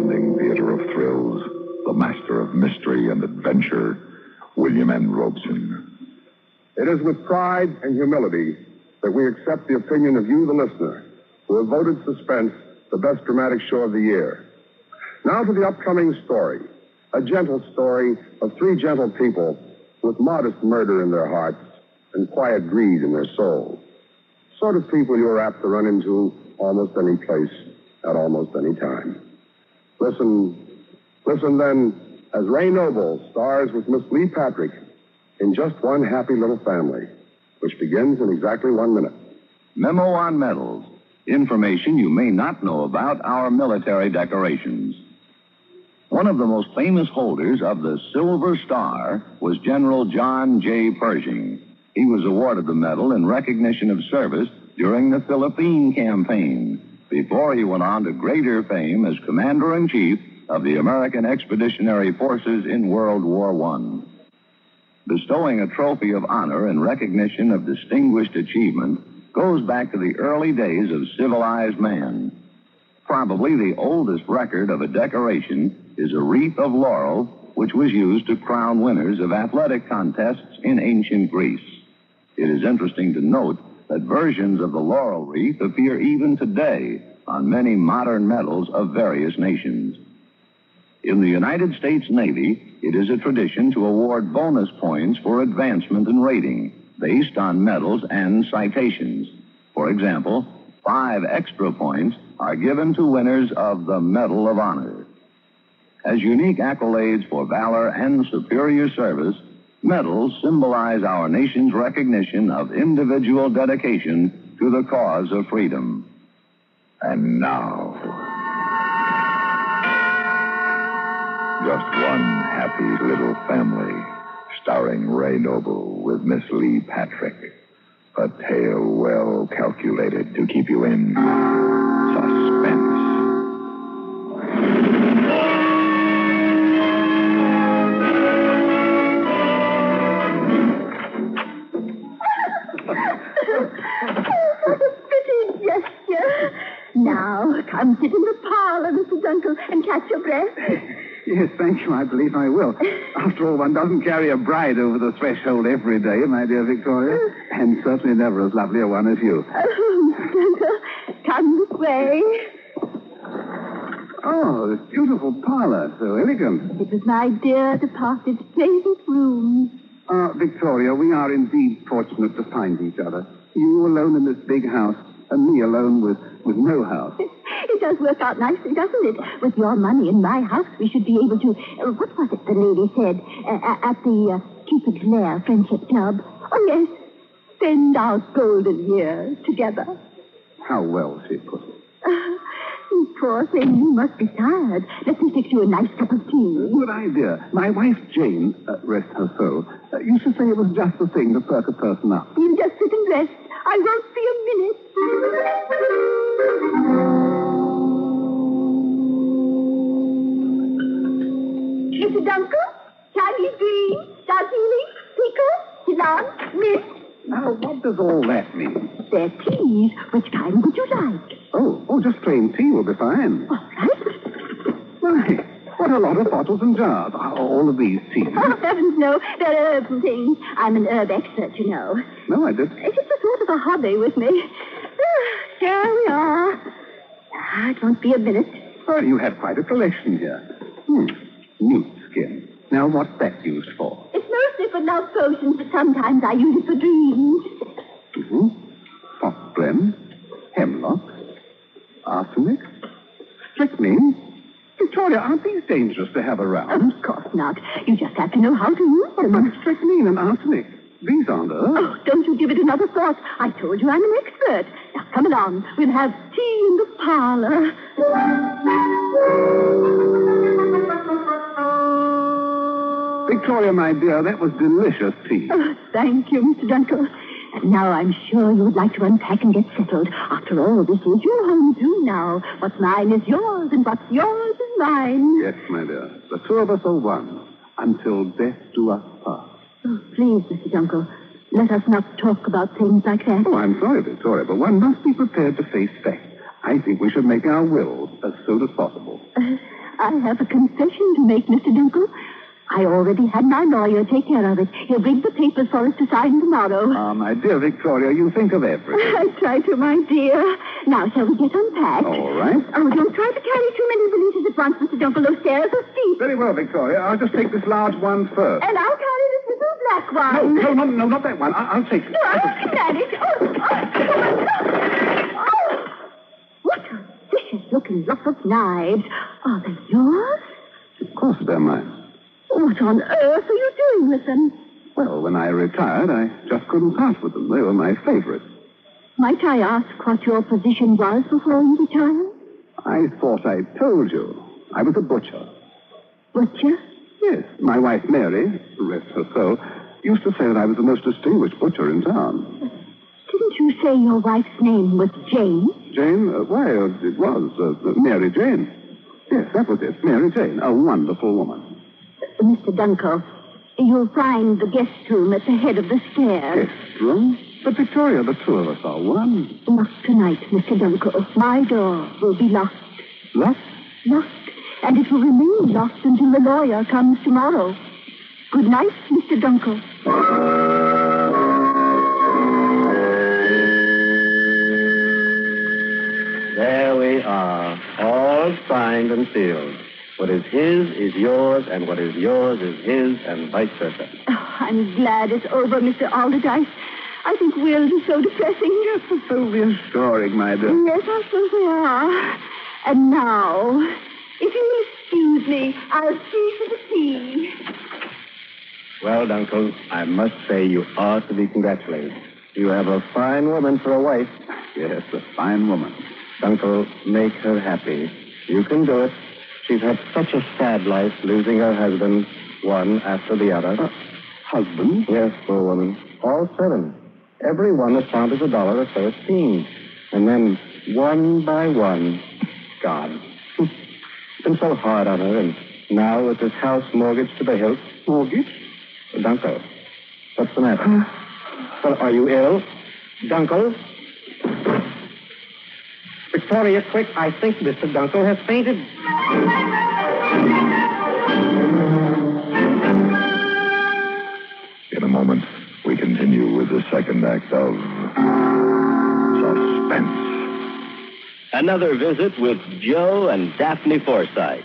enchanting theater of thrills, the master of mystery and adventure, William N. Robeson. It is with pride and humility that we accept the opinion of you, the listener, who have voted Suspense the best dramatic show of the year. Now to the upcoming story, a gentle story of three gentle people with modest murder in their hearts and quiet greed in their souls. Sort of people you're apt to run into almost any place at almost any time. Listen then, as Ray Noble stars with Miss Lee Patrick in Just One Happy Little Family, which begins in exactly 1 minute. Memo on medals. Information you may not know about our military decorations. One of the most famous holders of the Silver Star was General John J. Pershing. He was awarded the medal in recognition of service during the Philippine Campaign, before he went on to greater fame as Commander-in-Chief of the American Expeditionary Forces in World War I. Bestowing a trophy of honor in recognition of distinguished achievement goes back to the early days of civilized man. Probably the oldest record of a decoration is a wreath of laurel, which was used to crown winners of athletic contests in ancient Greece. It is interesting to note that versions of the laurel wreath appear even today on many modern medals of various nations. In the United States Navy, it is a tradition to award bonus points for advancement in rating based on medals and citations. For example, 5 extra points are given to winners of the Medal of Honor. As unique accolades for valor and superior service, medals symbolize our nation's recognition of individual dedication to the cause of freedom. And now, Just One Happy Little Family, starring Ray Noble with Miss Lee Patrick. A tale well calculated to keep you in suspense. Now, come sit in the parlor, Mr. Dunkel, and catch your breath. Yes, thank you. I believe I will. After all, one doesn't carry a bride over the threshold every day, my dear Victoria. And certainly never as lovely a one as you. Oh, Mr. Dunkel, come this way. Oh, this beautiful parlor, so elegant. It was my dear departed's favorite room. Victoria, we are indeed fortunate to find each other. You alone in this big house, and me alone with no house. It does work out nicely, doesn't it? With your money in my house, we should be able to... what was it the lady said? At the Cupid's Lair Friendship Club. Oh, yes. Spend our golden years together. How well she put it. Poor thing, you must be tired. Let me fix you a nice cup of tea. Good idea. My wife, Jane, rest her soul, used to say it was just the thing to perk a person up. You just sit and rest. I won't be a minute. Mr. Dunkel, Chinese green, Darjeeling, pickle, Ceylon, mint. Now, what does all that mean? They're teas. Which kind would you like? Oh, just plain tea will be fine. All right. My, what a lot of bottles and jars. All of these teas. Oh, heavens, no. They're herbs and things. I'm an herb expert, you know. No, I didn't. It's just a sort of a hobby with me. Here we are. It won't be a minute. Oh, you have quite a collection here. Newt skin. Now, what's that used for? It's mostly for love potions, but sometimes I use it for dreams. Poplen, hemlock, arsenic, strychnine. Victoria, aren't these dangerous to have around? Of course not. You just have to know how to use them. But strychnine and arsenic, these aren't herbs. Oh, don't you give it another thought. I told you I'm an expert. Now, come along. We'll have tea in the parlor. Victoria, my dear, that was delicious tea. Oh, thank you, Mr. Dunkel. And now I'm sure you would like to unpack and get settled. After all, this is your home, too, now. What's mine is yours, and what's yours is mine. Yes, my dear. The two of us are one, until death do us part. Oh, please, Mr. Dunkel, let us not talk about things like that. Oh, I'm sorry, Victoria, but one must be prepared to face facts. I think we should make our wills as soon as possible. I have a confession to make, Mr. Dunkel. I already had my lawyer take care of it. He'll bring the papers for us to sign tomorrow. Ah, my dear Victoria, you think of everything. I try to, my dear. Now, shall we get unpacked? All right. Oh, don't try to carry too many valises at once, Mr. Dunkel. Those stairs are steep. Very well, Victoria. I'll just take this large one first. And I'll carry this little black one. No, not that one. I'll take it. No, I'll manage. Oh. What a vicious-looking lot of knives. Are they yours? Of course they're mine. What on earth are you doing with them? Well, when I retired, I just couldn't part with them. They were my favorite. Might I ask what your position was before you retired? I thought I told you. I was a butcher. Butcher? Yes. My wife, Mary, rest her soul, used to say that I was the most distinguished butcher in town. Didn't you say your wife's name was Jane? Jane? Why, it was Mary Jane. Yes, that was it. Mary Jane. A wonderful woman. Mr. Dunkel, you'll find the guest room at the head of the stairs. Guest room? But, Victoria, the two of us are one. Not tonight, Mr. Dunkel. My door will be locked. Locked? Locked. And it will remain locked until the lawyer comes tomorrow. Good night, Mr. Dunkel. There we are, all signed and sealed. What is his is yours, and what is yours is his, and vice versa. Oh, I'm glad it's over, Mr. Alderdice. I think Will is so depressing. Yes, so reassuring, my dear. Yes, I suppose they are. And now, if you will excuse me, I'll see to the tea. Well, Dunkel, I must say you ought to be congratulated. You have a fine woman for a wife. Yes, a fine woman. Dunkel, make her happy. You can do it. She's had such a sad life, losing her husband, one after the other. Husband? Yes, poor woman. All 7. Every one as sound as $1, or so it seems. And then, one by one, gone. It's been so hard on her, and now with this house mortgaged to the hilt. Mortgage? Dunkel, what's the matter? Well, are you ill? Dunkel? Victoria, quick, I think Mr. Dunkel has fainted. In a moment, we continue with the second act of Suspense. Another visit with Joe and Daphne Forsythe.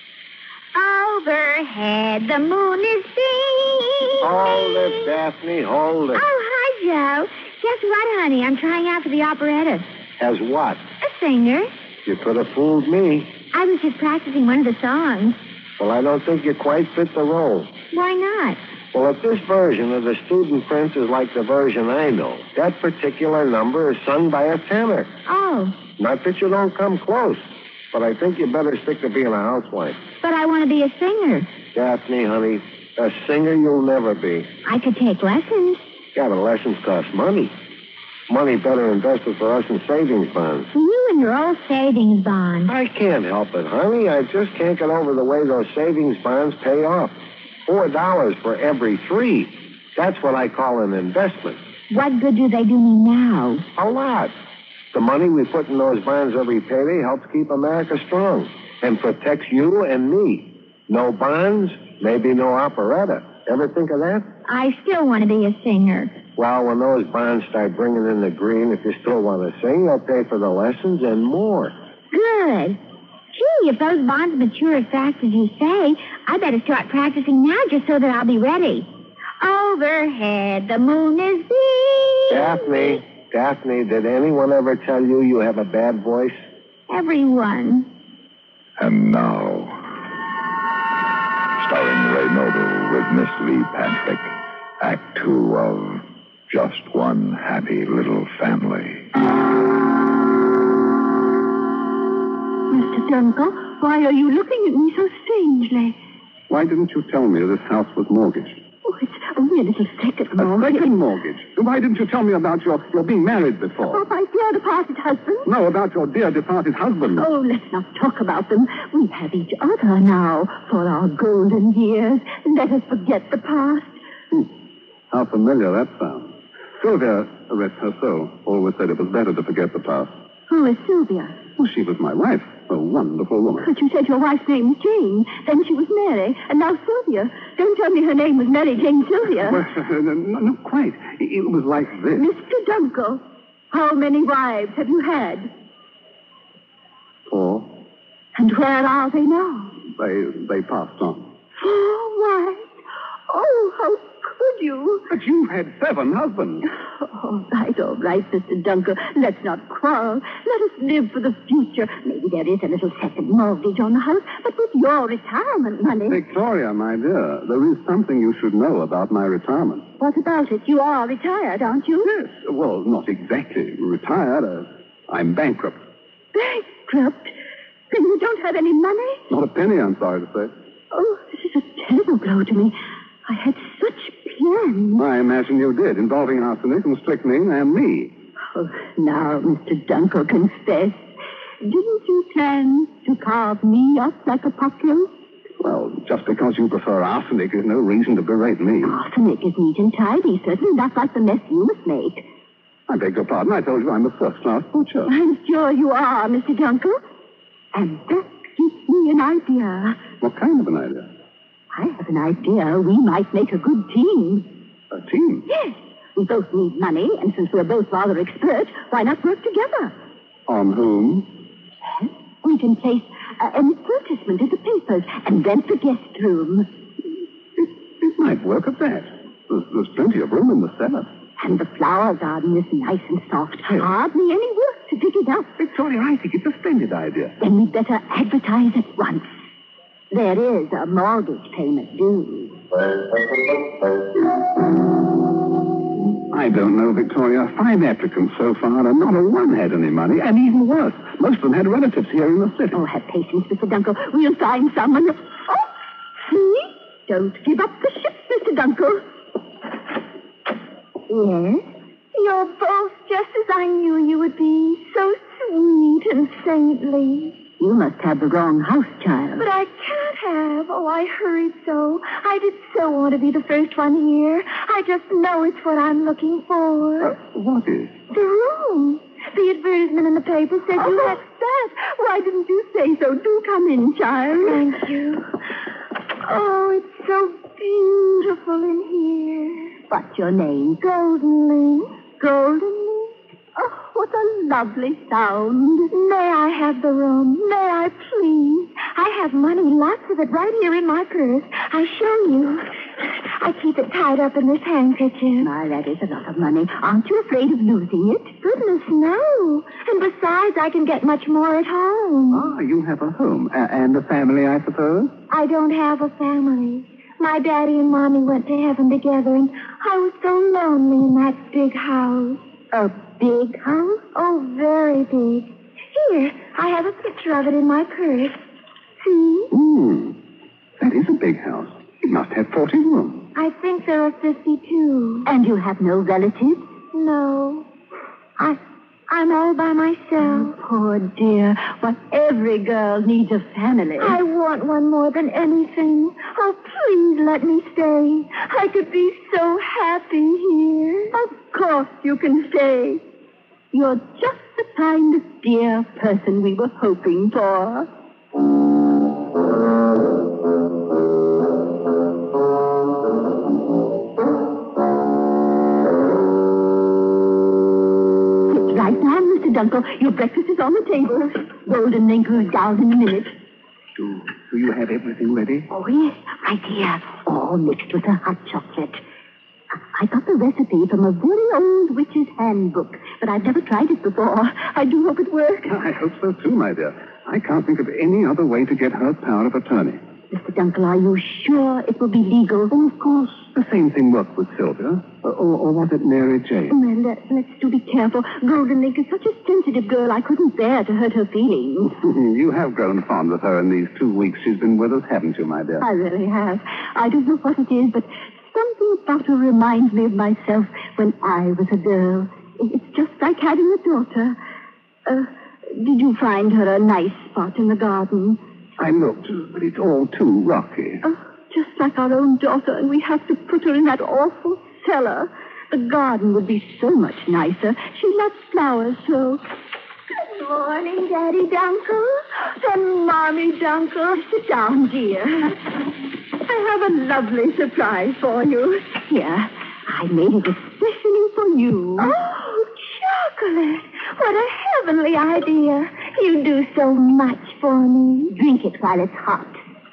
Overhead, the moon is beaming. Hold it, Daphne, hold it. Oh, hi, Joe. Guess what, honey? I'm trying out for the operetta. As what? A singer. You could have fooled me. I was just practicing one of the songs. Well, I don't think you quite fit the role. Why not? Well, if this version of the Student Prince is like the version I know, that particular number is sung by a tenor. Oh, Not that you don't come close, but I think you better stick to being a housewife. but I want to be a singer. Daphne, honey, a singer you'll never be. I could take lessons. Yeah, but lessons cost money. Money better invested for us in savings bonds. You and your old savings bond. I can't help it, honey. I just can't get over the way those savings bonds pay off. $4 for every 3. That's what I call an investment. What good do they do me now? A lot. The money we put in those bonds every payday helps keep America strong and protects you and me. No bonds, maybe no operetta. Ever think of that? I still want to be a singer. Well, when those bonds start bringing in the green, if you still want to sing, they'll pay for the lessons and more. Good. Gee, if those bonds mature as fast as you say, I better start practicing now just so that I'll be ready. Overhead, the moon is beaming. Daphne, did anyone ever tell you you have a bad voice? Everyone. And now, starring Ray Noble with Miss Lee Patrick, Act 2 of Just One Happy Little Family. Mr. Dunkel, why are you looking at me so strangely? Why didn't you tell me this house was mortgaged? Oh, it's only a little second A mortgage. second mortgage? Why didn't you tell me about your being married before? Oh, my dear departed husband. No, about your dear departed husband. Oh, let's not talk about them. We have each other now for our golden years. Let us forget the past. How familiar that sounds. Sylvia, rest her soul, always said it was better to forget the past. Who is Sylvia? Well, she was my wife. A wonderful woman. But you said your wife's name was Jane. Then she was Mary. And now Sylvia. Don't tell me her name was Mary Jane Sylvia. Well, not quite. It was like this. Mr. Dunkel, how many wives have you had? 4. And where are they now? They passed on. 4 wives? Oh, how could you? But you've had 7 husbands. All right, Mr. Dunkel. Let's not quarrel. Let us live for the future. Maybe there is a little second mortgage on the house, but with your retirement money... Victoria, my dear, there is something you should know about my retirement. What about it? You are retired, aren't you? Yes. Well, not exactly retired. I'm bankrupt. Bankrupt? Then you don't have any money? Not a penny, I'm sorry to say. Oh, this is a terrible blow to me. I had such plans. I imagine you did, involving arsenic and strychnine and me. Oh, now, Mr. Dunkel, confess. Didn't you plan to carve me up like a populace? Well, just because you prefer arsenic is no reason to berate me. Arsenic is neat and tidy, certainly not like the mess you must make. I beg your pardon. I told you I'm a first-class butcher. I'm sure you are, Mr. Dunkel. And that gives me an idea. What kind of an idea? I have an idea we might make a good team. A team? Yes. We both need money, and since we're both rather expert, why not work together? On whom? We can place an advertisement in the papers and rent the guest room. It might work at that. There's plenty of room in the cellar. And the flower garden is nice and soft. Yes. Hardly any work to dig it up. Victoria, I think it's a splendid idea. Then we'd better advertise at once. There is a mortgage payment due. I don't know, Victoria. 5 applicants so far, and not a one had any money. And even worse, most of them had relatives here in the city. Oh, have patience, Mr. Dunkel. We'll find someone. Oh, see? Don't give up the ship, Mr. Dunkel. Yes? You're both just as I knew you would be. So sweet and saintly. You must have the wrong house, child. But I can't have. Oh, I hurried so. I did so want to be the first one here. I just know it's what I'm looking for. What is? The room. The advertisement in the paper said you had... that. Why didn't you say so? Do come in, child. Thank you. Oh, it's so beautiful in here. What's your name? Goldenly. Goldenly? Oh, what a lovely sound. May I have the room? May I, please? I have money, lots of it, right here in my purse. I show you. I keep it tied up in this handkerchief. My, that is a lot of money. Aren't you afraid of losing it? Goodness, no. And besides, I can get much more at home. Ah, you have a home. And a family, I suppose? I don't have a family. My daddy and mommy went to heaven together, and I was so lonely in that big house. A big house? Oh, very big. Here, I have a picture of it in my purse. See? That is a big house. It must have 40 rooms. I think there are 52. And you have no relatives? No. I'm all by myself. Oh, poor dear. But every girl needs a family. I want one more than anything. Oh, please let me stay. I could be so happy here. Of course you can stay. You're just the kind of dear person we were hoping for. Right now, Mr. Dunkel, your breakfast is on the table. Golden Link goes down in a minute. Do you have everything ready? Oh, yes, right here. All mixed with a hot chocolate. I got the recipe from a very old witch's handbook, but I've never tried it before. I do hope it works. I hope so, too, my dear. I can't think of any other way to get her power of attorney. Mr. Dunkel, are you sure it will be legal? Oh, of course. The same thing worked with Sylvia. Or was it Mary Jane? Well, let's do be careful. Golden Link is such a sensitive girl, I couldn't bear to hurt her feelings. You have grown fond of her in these 2 weeks she's been with us, haven't you, my dear? I really have. I don't know what it is, but something about her reminds me of myself when I was a girl. It's just like having a daughter. Did you find her a nice spot in the garden? I looked, but it's all too rocky. Oh, just like our own daughter, and we have to put her in that awful cellar. The garden would be so much nicer. She loves flowers so. morning, Daddy Dunkle. And Mommy Dunkle. Sit down, dear. I have a lovely surprise for you. Here, I made it especially for you. Oh, chocolate. What a heavenly idea. You do so much for me. Drink it while it's hot.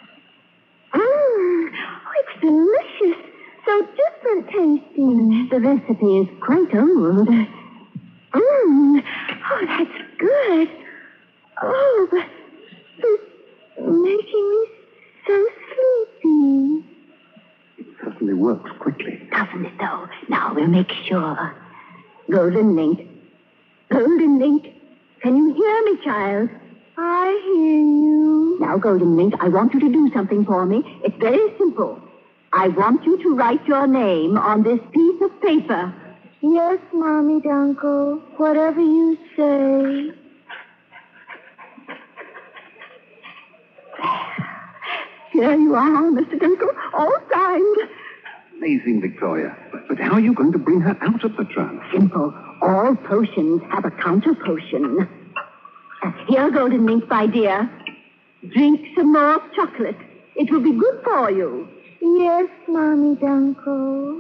Oh, it's delicious. So different tasting. The recipe is quite old. Oh, that's good. Oh, but it's making me so sleepy. It certainly works quickly. Doesn't it, though? Now we'll make sure. Golden Link. Golden Link. Can you hear me, child? I hear you. Now, Golden Link, I want you to do something for me. It's very simple. I want you to write your name on this piece of paper. Yes, Mommy Dunkle. Whatever you say. Here you are, Mr. Dunkle, all signed. Amazing, Victoria. But how are you going to bring her out of the trance? Simple. All potions have a counter potion. Here, Golden Link, my dear. Drink some more chocolate. It will be good for you. Yes, Mommy Dunkle.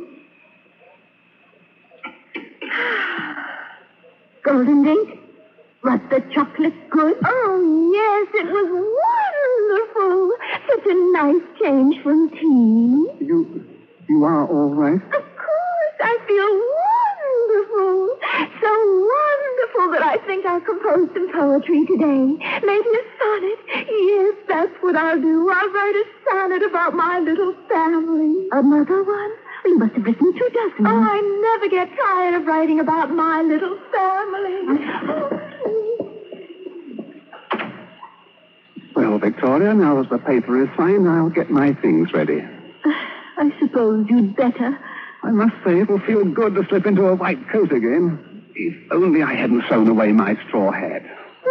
Golden Link, was the chocolate good? Oh, yes, it was wonderful. Such a nice change from tea. You are all right? Of course, I feel wonderful. So wonderful that I think I'll compose some poetry today. Maybe a sonnet. Yes, that's what I'll do. I'll write a sonnet about my little family. Another one? You must have written 2 dozen. Oh, I never get tired of writing about my little family. Well, Victoria, now that the paper is signed, I'll get my things ready. I suppose you'd better. I must say it'll feel good to slip into a white coat again. If only I hadn't sewn away my straw hat.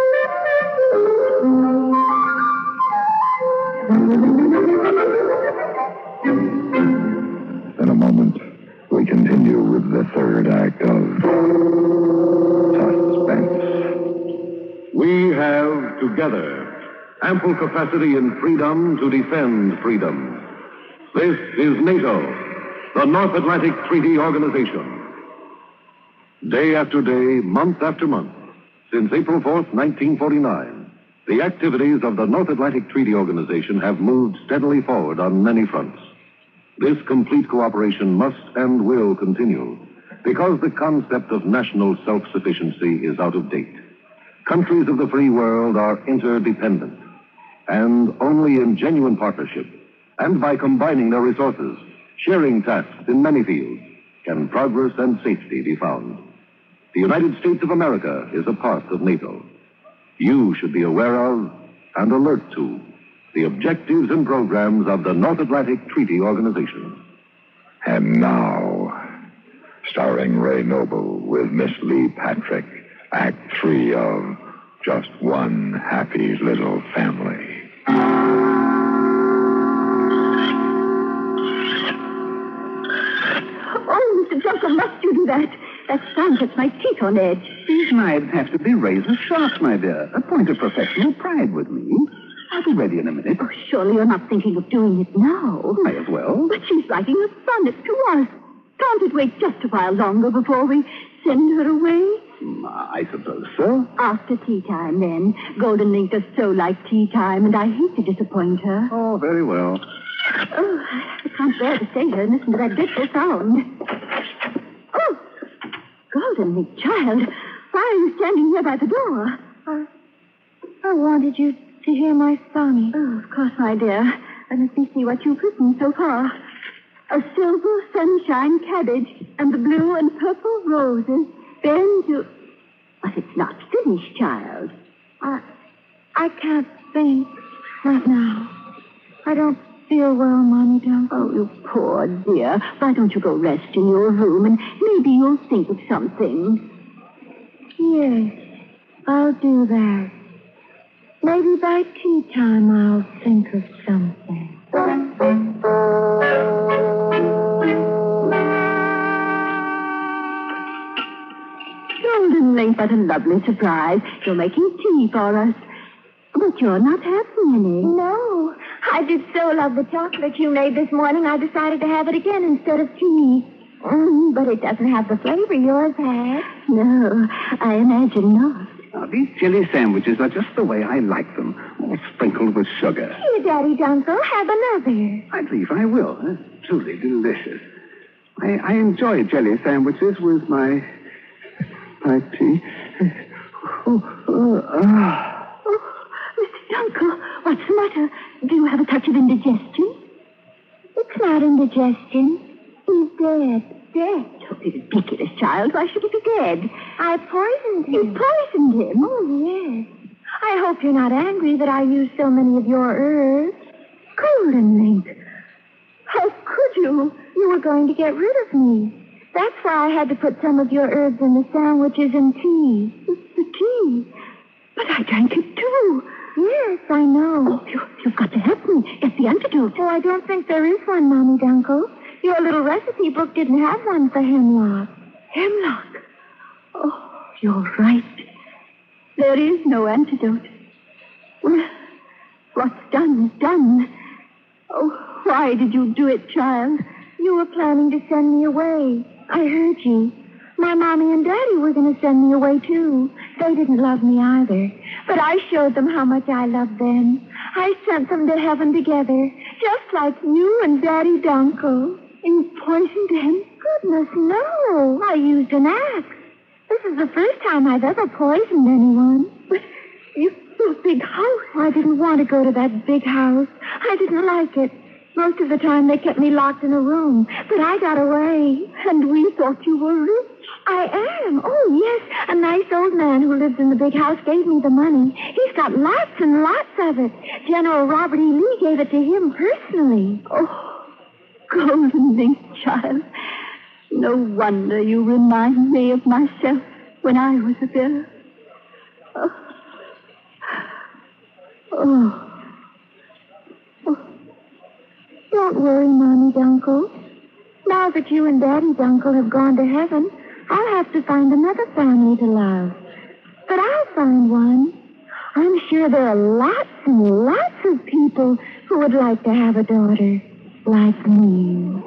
In a moment, we continue with the third act of Suspense. We have together ample capacity and freedom to defend freedom. This is NATO, the North Atlantic Treaty Organization. Day after day, month after month, since April 4th, 1949, the activities of the North Atlantic Treaty Organization have moved steadily forward on many fronts. This complete cooperation must and will continue because the concept of national self-sufficiency is out of date. Countries of the free world are interdependent, and only in genuine partnership and by combining their resources, sharing tasks in many fields, can progress and safety be found. The United States of America is a part of NATO. You should be aware of and alert to the objectives and programs of the North Atlantic Treaty Organization. And now, starring Ray Noble with Miss Lee Patrick, Act 3 of Just One Happy Little Family. Oh, Mr. Dunkle, must you do that? That sound sets my teeth on edge. These knives have to be razor sharp, my dear. A point of professional pride with me. I'll be ready in a minute. Oh, surely you're not thinking of doing it now. May as well. But she's writing a sonnet to us. Can't it wait just a while longer before we send her away? I suppose so. After tea time, then. Golden Link does so like tea time, and I hate to disappoint her. Oh, very well. Oh, I can't bear to stay here and listen to that dreadful sound. Oh, Golden Link, child, why are you standing here by the door? I wanted you to hear my sonnet. Oh, of course, my dear. Let me see what you've written so far. A silver sunshine cabbage and the blue and purple roses bend to... But it's not finished, child. I can't think. Not now. I don't feel well, Mommy Dunkle. Oh, you poor dear. Why don't you go rest in your room and maybe you'll think of something. Yes, I'll do that. Maybe by tea time I'll think of something. Golden Link, what a lovely surprise. You're making tea for us. But you're not having any. No. I did so love the chocolate you made this morning, I decided to have it again instead of tea. But it doesn't have the flavor yours had. No, I imagine not. Now, these jelly sandwiches are just the way I like them, all sprinkled with sugar. Here, Daddy Dunkel, have another. I believe I will. They're truly delicious. I enjoy jelly sandwiches with my tea. Oh, Mr. Dunkel, what's the matter? Do you have a touch of indigestion? It's not indigestion. He's dead. Dead? Oh, ridiculous, child. Why should he be dead? I poisoned him. You poisoned him? Oh, yes. I hope you're not angry that I used so many of your herbs. Golden Link. How could you? You were going to get rid of me. That's why I had to put some of your herbs in the sandwiches and tea. The tea? But I drank it, too. Yes, I know. Oh, you've got to help me. Get the antidote. Oh, I don't think there is one, Mommy Dunkel. Your little recipe book didn't have one for hemlock. Hemlock? Oh, you're right. There is no antidote. Well, what's done is done. Oh, why did you do it, child? You were planning to send me away. I heard you. My Mommy and Daddy were going to send me away, too. They didn't love me either. But I showed them how much I loved them. I sent them to heaven together, just like you and Daddy Dunkel. You poisoned him? Goodness, no. I used an axe. This is the first time I've ever poisoned anyone. But your big house. I didn't want to go to that big house. I didn't like it. Most of the time they kept me locked in a room. But I got away. And we thought you were rich. I am. Oh, yes. A nice old man who lives in the big house gave me the money. He's got lots and lots of it. General Robert E. Lee gave it to him personally. Oh, Golden Link, child. No wonder you remind me of myself when I was a girl. Oh. Don't worry, Mommy Dunkel. Now that you and Daddy Dunkel have gone to heaven, I'll have to find another family to love. But I'll find one. I'm sure there are lots and lots of people who would like to have a daughter like me.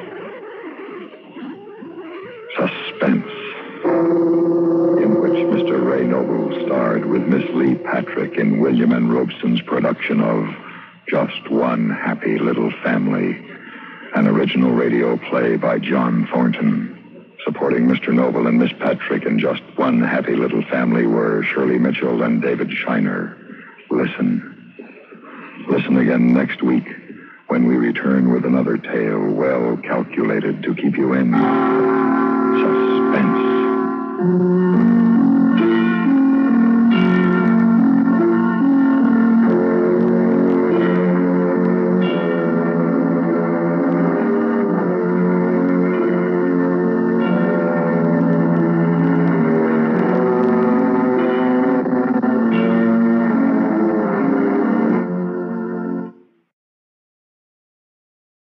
Suspense, in which Mr. Ray Noble starred with Miss Lee Patrick in William N. Robeson's production of Just One Happy Little Family, an original radio play by John Thornton. Supporting Mr. Noble and Miss Patrick in Just One Happy Little Family were Shirley Mitchell and David Shiner. Listen again next week when we return with another tale well calculated to keep you in suspense.